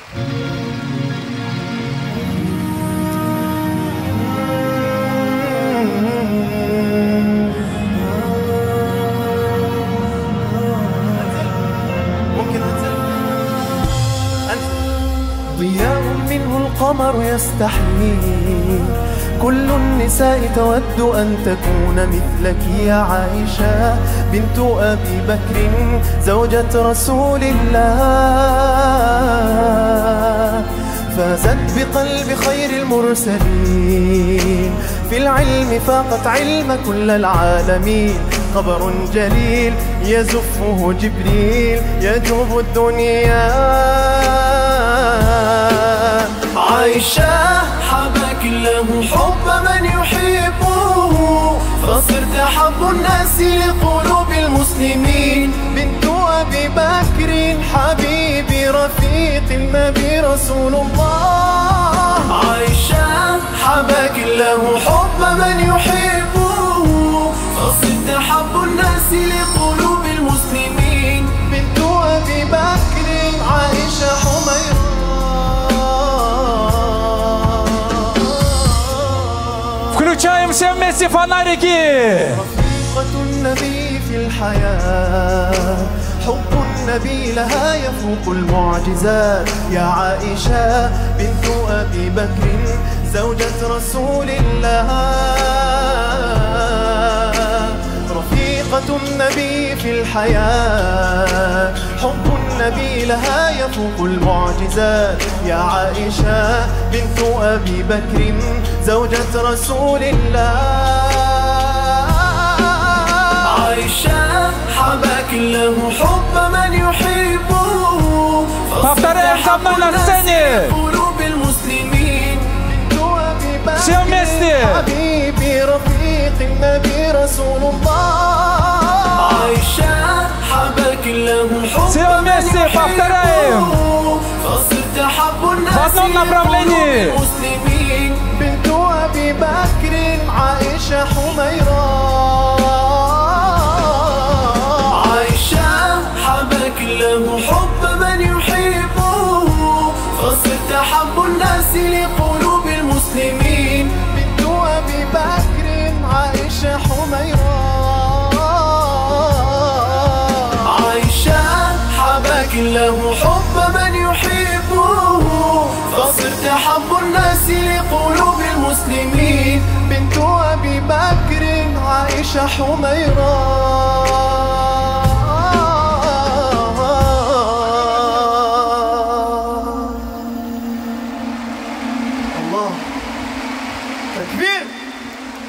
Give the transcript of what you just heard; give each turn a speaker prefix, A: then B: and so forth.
A: ضياء منه القمر يستحيي، كل النساء تود أن تكون مثلك يا عائشة بنت أبي بكر زوجة رسول الله. فازت بقلب خير المرسلين، في العلم فاقت علم كل العالمين. خبر جليل يزفه جبريل يجوب الدنيا. عائشة حباك الله حب من يحبه، فصرت أحب الناس لقلوب المسلمين. بنت أبي بكر حبيبي رفيق النبي رسول الله. عائشة حباك الله حب من يحبه، فصرت أحب الناس لقلوب المسلمين. بنت أبي بكر عائشة حميرة.
B: Включаем все вместе фонарики!
A: رفيقة النبي في الحياة، حب النبي لها يفوق المعجزات. يا عائشة بنت أبي بكر زوجة رسول الله. رفيقة النبي في الحياة، حب النبي لها يفوق المعجزات. يا عائشة بنت أبي بكر زوجة رسول الله. عائشة حباك الله حب من يحبه،
B: Повторяем за мной на сцене!
A: قلوب المسلمين. بنت أبي
B: Все вместе!
A: بكر حبيبي رفيق النبي رسول الله. عائشة حباك الله حب
B: Все вместе повторяем!
A: فصرت أحب الناس
B: В одном направлении!
A: المسلمين. بنت أبي بكر عائشة حميرة. عائشة حباك الله حب من يحبه، فصرت أحب الناس لقلوب المسلمين. بنت أبي بكر عائشة حميرة. عائشة حباك الله حب من يحبه، فصرت أحب الناس لقلوب المسلمين. بنت أبي بكر عائشة حميرة. الله تكبير.